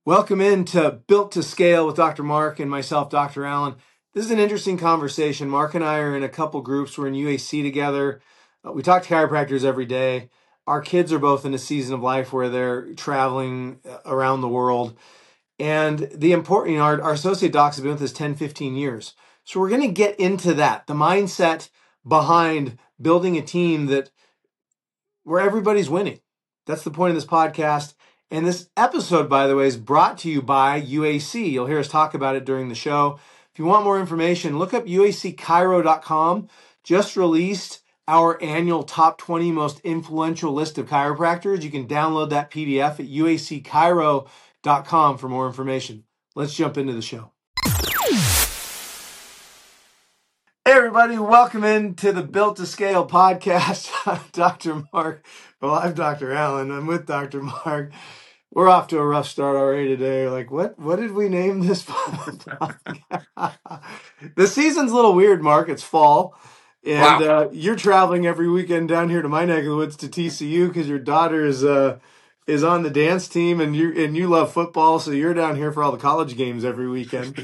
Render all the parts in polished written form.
Welcome into Built to Scale with Dr. Mark and myself, Dr. Allen. This is an interesting conversation. Mark and I are in a couple groups. We're in UAC together. We talk to chiropractors every day. Our kids are both in a season of life where they're traveling around the world. And the important, our associate docs have been with us 10, 15 years. So we're going to get into that, the mindset behind building a team where everybody's winning. That's the point of this podcast. And this episode, by the way, is brought to you by UAC. You'll hear us talk about it during the show. If you want more information, look up uacchiro.com. Just released our annual top 20 most influential list of chiropractors. You can download that PDF at uacchiro.com for more information. Let's jump into the show. Hey, everybody. Welcome into the Built to Scale podcast. I'm Dr. Mark. Well, I'm Dr. Allen. I'm with Dr. Mark. We're off to a rough start already today. Like, what did we name this podcast? The season's a little weird, Mark. It's fall. And Wow. You're traveling every weekend down here to my neck of the woods to TCU because your daughter is on the dance team and you love football, so you're down here for all the college games every weekend.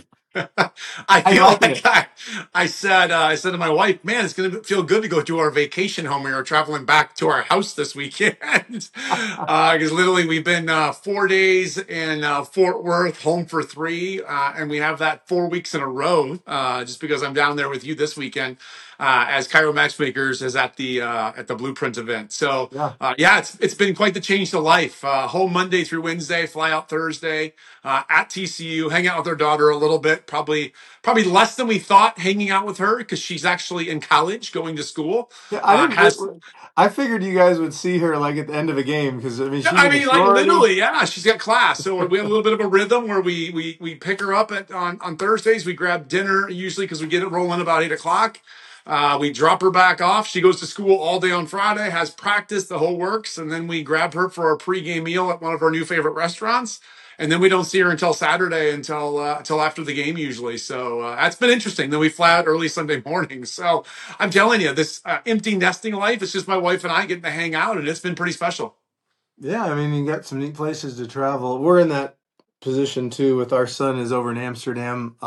I How you feel liking like it? I said to my wife, man, it's going to feel good to go to our vacation home. We are traveling back to our house this weekend because literally we've been 4 days in Fort Worth, home for 3, and we have that 4 weeks in a row just because I'm down there with you this weekend as Cairo Matchmakers is at the Blueprint event. So Yeah. yeah, it's been quite the change to life. Home Monday through Wednesday, fly out Thursday. At TCU, hang out with her daughter a little bit, probably less than we thought hanging out with her because she's actually in college going to school. Yeah, Has I figured you guys would see her like at the end of a game because I mean she's I in a mean, like sorority. literally, yeah, she's got class. So we have a little bit of a rhythm where we pick her up on Thursdays. We grab dinner usually because we get it rolling about 8 o'clock. We drop her back off. She goes to school all day on Friday, has practice, the whole works, and then we grab her for our pregame meal at one of our new favorite restaurants. And then we don't see her until Saturday, until after the game usually. So that's been interesting. Then we fly out early Sunday morning. So I'm telling you, this empty nesting life, it's just my wife and I getting to hang out, and it's been pretty special. Yeah, I mean you got some neat places to travel. We're in that position too with our son is over in Amsterdam.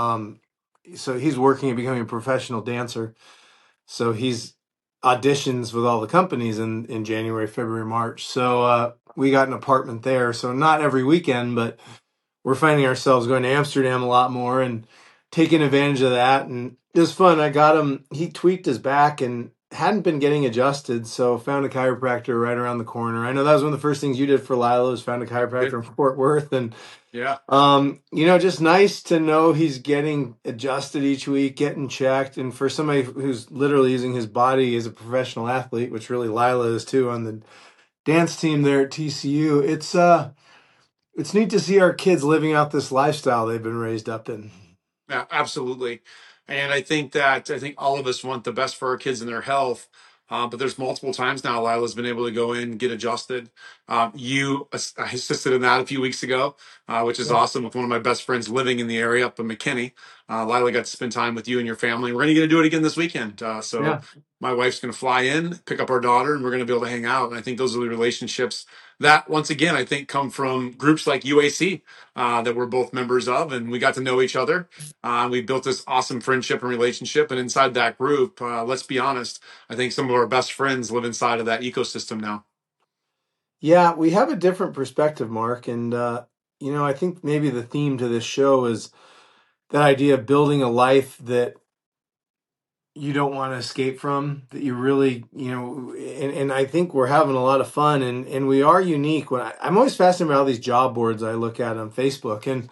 So he's working at becoming a professional dancer. So he's auditions with all the companies in January, February, March. So we got an apartment there. So not every weekend, but we're finding ourselves going to Amsterdam a lot more and taking advantage of that. And it was fun. I got him, he tweaked his back and hadn't been getting adjusted. So found a chiropractor right around the corner. I know that was one of the first things you did for Lila was found a chiropractor in Fort Worth. And, Yeah. just nice to know he's getting adjusted each week, getting checked. And for somebody who's literally using his body as a professional athlete, which really Lila is too on the dance team there at TCU, it's neat to see our kids living out this lifestyle they've been raised up in. Yeah, absolutely. And I think all of us want the best for our kids and their health. But there's multiple times now Lila's been able to go in, get adjusted. You assisted in that a few weeks ago, which is Yeah. awesome with one of my best friends living in the area up in McKinney. Lila got to spend time with you and your family. We're going to get to do it again this weekend. So Yeah. my wife's going to fly in, pick up our daughter, and we're going to be able to hang out. And I think those are the relationships that, once again, I think come from groups like UAC that we're both members of, and we got to know each other. We built this awesome friendship and relationship. And inside that group, let's be honest, I think some of our best friends live inside of that ecosystem now. Yeah, we have a different perspective, Mark. And, I think maybe the theme to this show is that idea of building a life that you don't want to escape from, that you really, and I think we're having a lot of fun and we are unique. I'm always fascinated by all these job boards I look at on Facebook and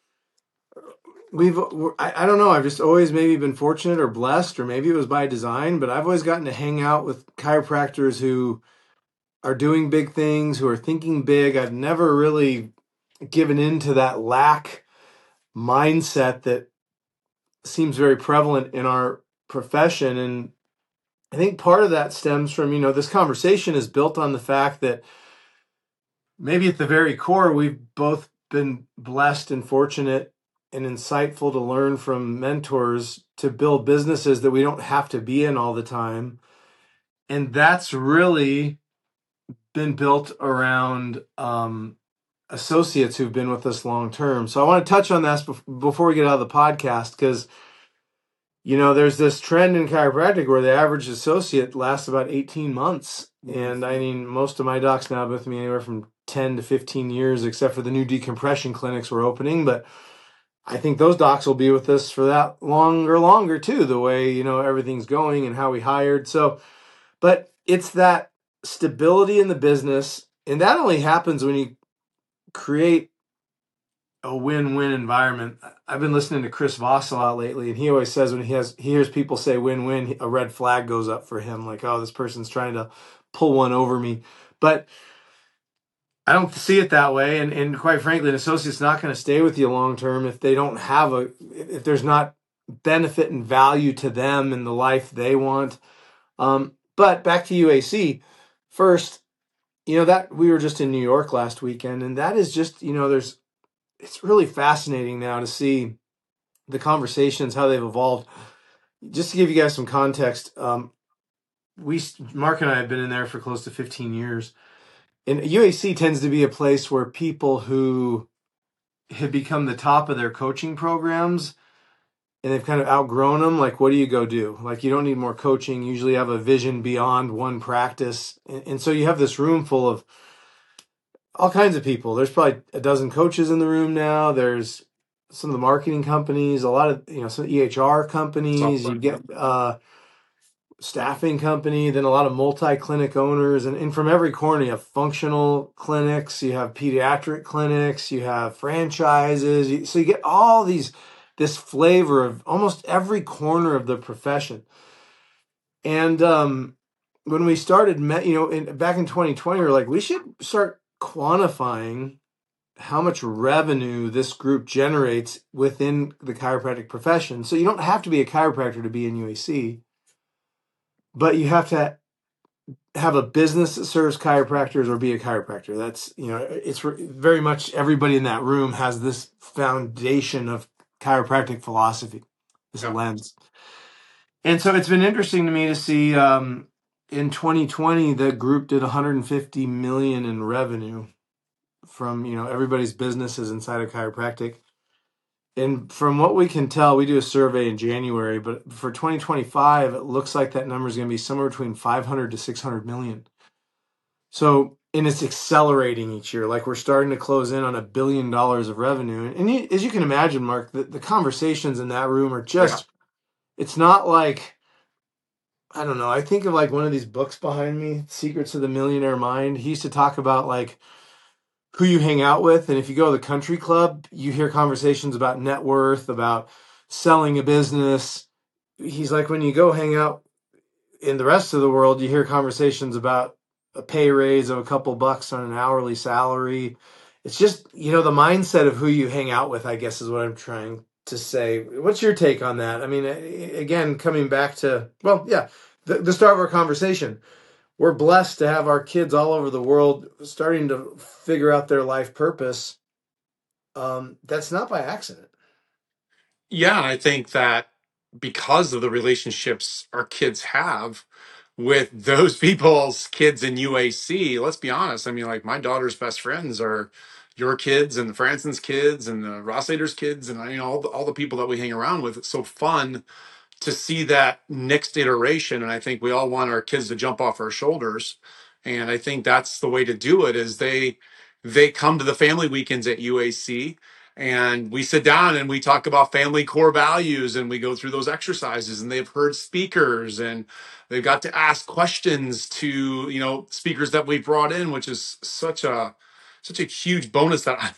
I don't know, I've just always maybe been fortunate or blessed, or maybe it was by design, but I've always gotten to hang out with chiropractors who are doing big things, who are thinking big. I've never really given into that lack mindset that seems very prevalent in our profession. And I think part of that stems from, this conversation is built on the fact that maybe at the very core, we've both been blessed and fortunate and insightful to learn from mentors to build businesses that we don't have to be in all the time. And that's really been built around associates who've been with us long term. So I want to touch on this before we get out of the podcast, because there's this trend in chiropractic where the average associate lasts about 18 months. And I mean, most of my docs now have been with me anywhere from 10 to 15 years, except for the new decompression clinics we're opening. But I think those docs will be with us for that longer too, the way, everything's going and how we hired. So, but it's that stability in the business. And that only happens when you create a win-win environment. I've been listening to Chris Voss a lot lately, and he always says when he hears people say win-win, a red flag goes up for him, like, oh, this person's trying to pull one over me. But I don't see it that way, and quite frankly, an associate's not going to stay with you long term if they don't have if there's not benefit and value to them in the life they want. But back to UAC first. That we were just in New York last weekend, and that is just it's really fascinating now to see the conversations, how they've evolved. Just to give you guys some context, Mark and I have been in there for close to 15 years. And UAC tends to be a place where people who have become the top of their coaching programs and they've kind of outgrown them, like, what do you go do? Like, you don't need more coaching. You usually have a vision beyond one practice. And so you have this room full of all kinds of people. There's probably a dozen coaches in the room now. There's some of the marketing companies, a lot of, some EHR companies, you get staffing company, then a lot of multi-clinic owners, and from every corner you have functional clinics, you have pediatric clinics, you have franchises. So you get all this flavor of almost every corner of the profession. And when we started, back in 2020, we were like, we should start quantifying how much revenue this group generates within the chiropractic profession. So you don't have to be a chiropractor to be in UAC, but you have to have a business that serves chiropractors or be a chiropractor. That's, it's very much everybody in that room has this foundation of chiropractic philosophy, this lens. And so it's been interesting to me to see in 2020, the group did 150 million in revenue from, everybody's businesses inside of chiropractic. And from what we can tell, we do a survey in January, but for 2025, it looks like that number is going to be somewhere between 500 to 600 million. So, and it's accelerating each year. Like, we're starting to close in on $1 billion of revenue. And as you can imagine, Mark, the conversations in that room are just, it's not like, I don't know. I think of like one of these books behind me, Secrets of the Millionaire Mind. He used to talk about like who you hang out with. And if you go to the country club, you hear conversations about net worth, about selling a business. He's like, when you go hang out in the rest of the world, you hear conversations about a pay raise of a couple bucks on an hourly salary. It's just, the mindset of who you hang out with, I guess, is what I'm trying to say. What's your take on that? I mean, again, coming back to, the start of our conversation. We're blessed to have our kids all over the world starting to figure out their life purpose. That's not by accident. Yeah, I think that because of the relationships our kids have with those people's kids in UAC, let's be honest. I mean, like, my daughter's best friends are your kids and the Franson's kids and the Rosslaters kids and all the people that we hang around with. It's so fun to see that next iteration. And I think we all want our kids to jump off our shoulders. And I think that's the way to do it is they come to the family weekends at UAC and we sit down and we talk about family core values and we go through those exercises and they've heard speakers and they've got to ask questions to, speakers that we brought in, which is such a huge bonus that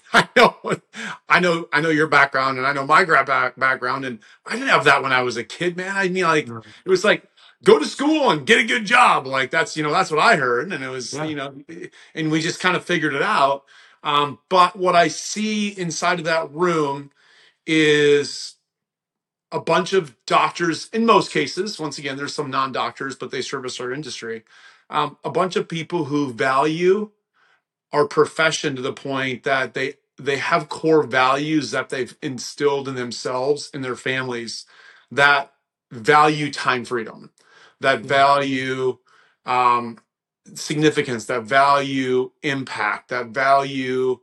I know your background and I know my background and I didn't have that when I was a kid, man. I mean, like, it was like, go to school and get a good job. Like, that's what I heard. And it was, and we just kind of figured it out. But what I see inside of that room is a bunch of doctors, in most cases. Once again, there's some non-doctors, but they service our industry. A bunch of people who value our profession to the point that they have core values that they've instilled in themselves and their families that value time freedom, that value significance, that value impact, that value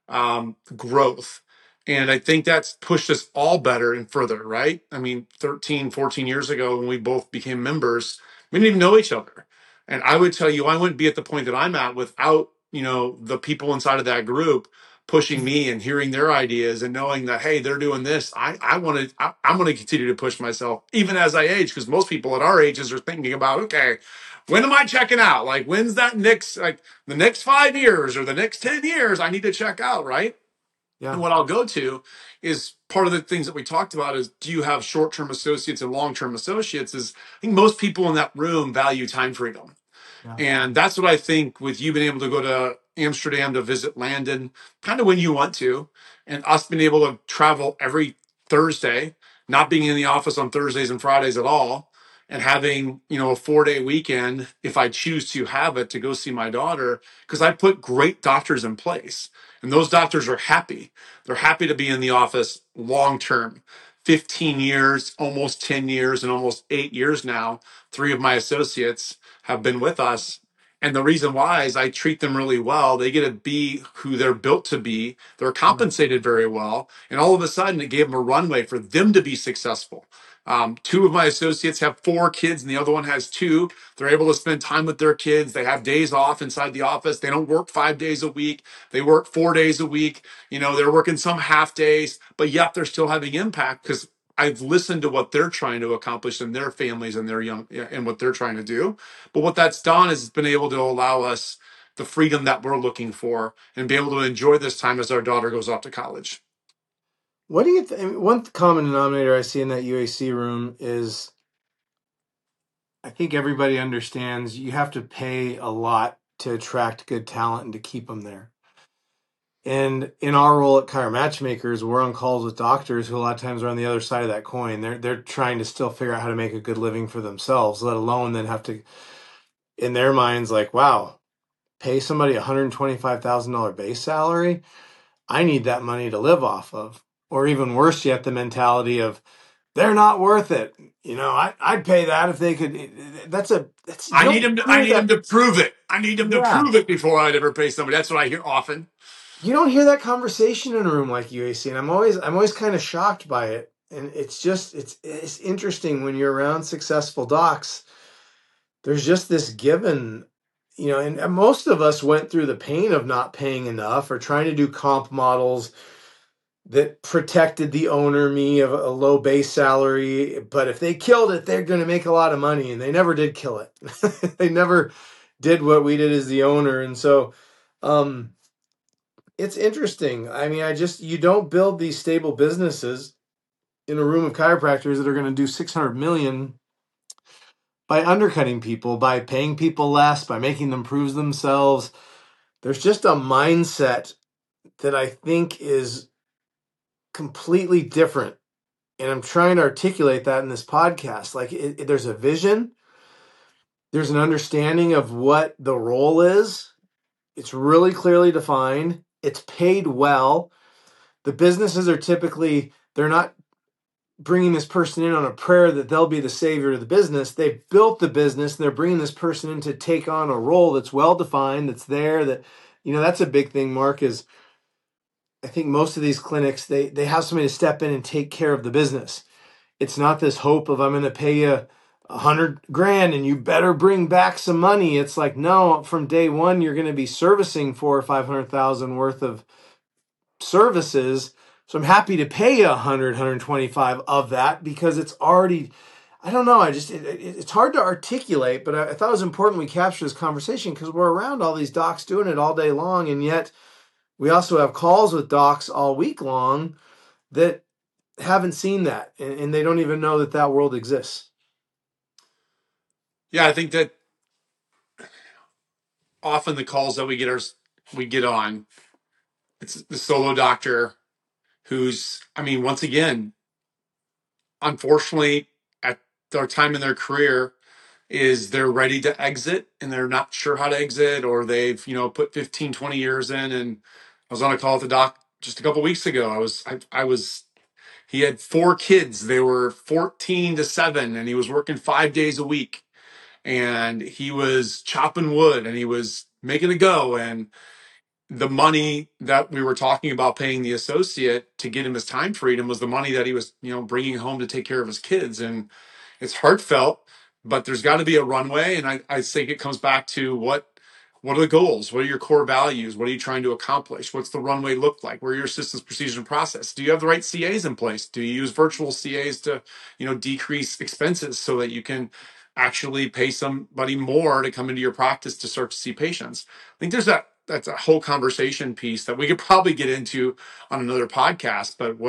growth. And I think that's pushed us all better and further, right? I mean, 13, 14 years ago when we both became members, we didn't even know each other. And I would tell you, I wouldn't be at the point that I'm at without, the people inside of that group pushing me and hearing their ideas and knowing that, hey, they're doing this. I'm going to continue to push myself even as I age, because most people at our ages are thinking about, okay, when am I checking out? Like, when's that next, like the next 5 years or the next 10 years, I need to check out, right? And Yeah. what I'll go to is part of the things that we talked about is, do you have short-term associates and long-term associates? Is I think most people in that room value time freedom. Yeah. And that's what I think with you being able to go to Amsterdam to visit Landon kind of when you want to, and us being able to travel every Thursday, not being in the office on Thursdays and Fridays at all, and having, a 4-day weekend, if I choose to have it, to go see my daughter, because I put great doctors in place. And those doctors are happy. They're happy to be in the office long term. 15 years, almost 10 years, and almost 8 years now. Three of my associates have been with us. And the reason why is I treat them really well. They get to be who they're built to be. They're compensated very well. And all of a sudden, it gave them a runway for them to be successful. Two of my associates have 4 kids, and the other one has 2. They're able to spend time with their kids. They have days off inside the office. They don't work 5 days a week. They work 4 days a week. They're working some half days, but yet they're still having impact because I've listened to what they're trying to accomplish in their families and their young and what they're trying to do. But what that's done is it's been able to allow us the freedom that we're looking for and be able to enjoy this time as our daughter goes off to college. What do you think? One common denominator I see in that UAC room is I think everybody understands you have to pay a lot to attract good talent and to keep them there. And in our role at Chiro Matchmakers, we're on calls with doctors who a lot of times are on the other side of that coin. They're trying to still figure out how to make a good living for themselves, let alone then have to, in their minds, like, wow, pay somebody $125,000 base salary. I need that money to live off of. Or even worse yet, the mentality of they're not worth it. I'd pay that if they could. That's you I need don't him to I hear need that. him to prove it. I need him to Yeah, prove it before I'd ever pay somebody. That's what I hear often. you don't hear that conversation in a room like UAC, and I'm always kind of shocked by it. And it's interesting when you're around successful docs. There's just this given, and most of us went through the pain of not paying enough or trying to do comp models that protected the owner, me, of a low base salary. But if they killed it, they're going to make a lot of money. And they never did kill it. They never did what we did as the owner. And so it's interesting. I mean, you don't build these stable businesses in a room of chiropractors that are going to do 600 million by undercutting people, by paying people less, by making them prove themselves. There's just a mindset that I think is completely different. And I'm trying to articulate that in this podcast. Like, there's a vision, there's an understanding of what the role is. It's really clearly defined. It's paid well. The businesses are typically, they're not bringing this person in on a prayer that they'll be the savior of the business. They've built the business and they're bringing this person in to take on a role that's well defined, that's there, that's a big thing, Mark, is I think most of these clinics, they have somebody to step in and take care of the business. It's not this hope of I'm going to pay you $100,000 and you better bring back some money. It's like, no, from day one, you're going to be servicing 400,000 or 500,000 worth of services. So I'm happy to pay you 125 of that because it's already, I don't know. It's hard to articulate, but I thought it was important we capture this conversation because we're around all these docs doing it all day long. And yet we also have calls with docs all week long that haven't seen that. And they don't even know that world exists. Yeah, I think that often the calls that we get on, it's the solo doctor who's, I mean, once again, unfortunately, at their time in their career, is they're ready to exit and they're not sure how to exit, or they've, put 15, 20 years in. And I was on a call with the doc just a couple of weeks ago. He had 4 kids. They were 14 to 7, and he was working 5 days a week. And he was chopping wood and he was making a go. And the money that we were talking about paying the associate to get him his time freedom was the money that he was, bringing home to take care of his kids. And it's heartfelt, but there's got to be a runway. And I think it comes back to what are the goals? What are your core values? What are you trying to accomplish? What's the runway look like? Where are your systems, procedures, and process? Do you have the right CAs in place? Do you use virtual CAs to, decrease expenses so that you can actually pay somebody more to come into your practice to start to see patients? I think that's a whole conversation piece that we could probably get into on another podcast. But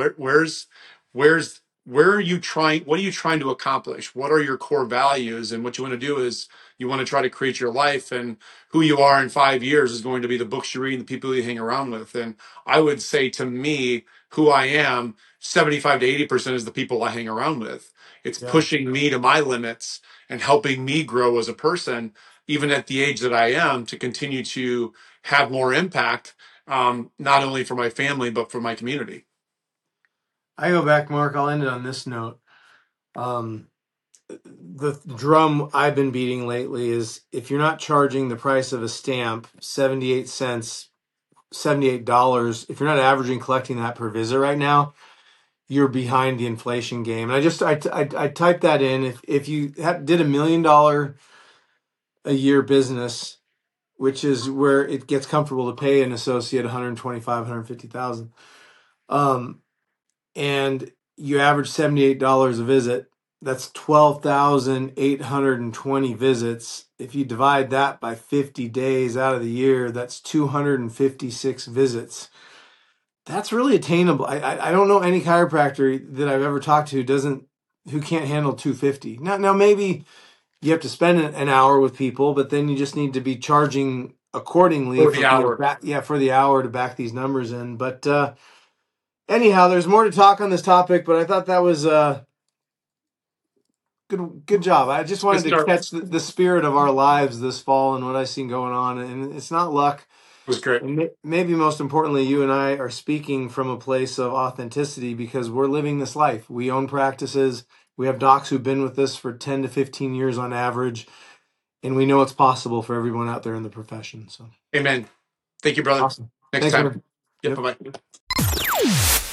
where are you trying? What are you trying to accomplish? What are your core values? And what you want to do is you want to try to create your life, and who you are in 5 years is going to be the books you read and the people you hang around with. And I would say, to me, who I am, 75 to 80% is the people I hang around with. It's Yeah. pushing me to my limits and helping me grow as a person, even at the age that I am, to continue to have more impact, not only for my family, but for my community. I go back, Mark. I'll end it on this note. The drum I've been beating lately is, if you're not charging the price of a stamp, 78 cents, $78, if you're not averaging collecting that per visit right now, you're behind the inflation game. And I typed that in. If you did $1 million a year business, which is where it gets comfortable to pay an associate 125, 150,000, and you average $78 a visit, that's 12,820 visits. If you divide that by 50 days out of the year, that's 256 visits. That's really attainable. I don't know any chiropractor that I've ever talked to who can't handle 250. Now maybe you have to spend an hour with people, but then you just need to be charging accordingly For the hour. for the hour to back these numbers in. But anyhow, there's more to talk on this topic, but I thought that was good job. I just wanted to catch the spirit of our lives this fall and what I've seen going on. And it's not luck. It was great. And maybe most importantly, you and I are speaking from a place of authenticity because we're living this life. We own practices. We have docs who've been with us for 10 to 15 years on average. And we know it's possible for everyone out there in the profession. So, amen. Thank you, brother. Awesome. Next Thanks, time. man. Yep. Bye-bye.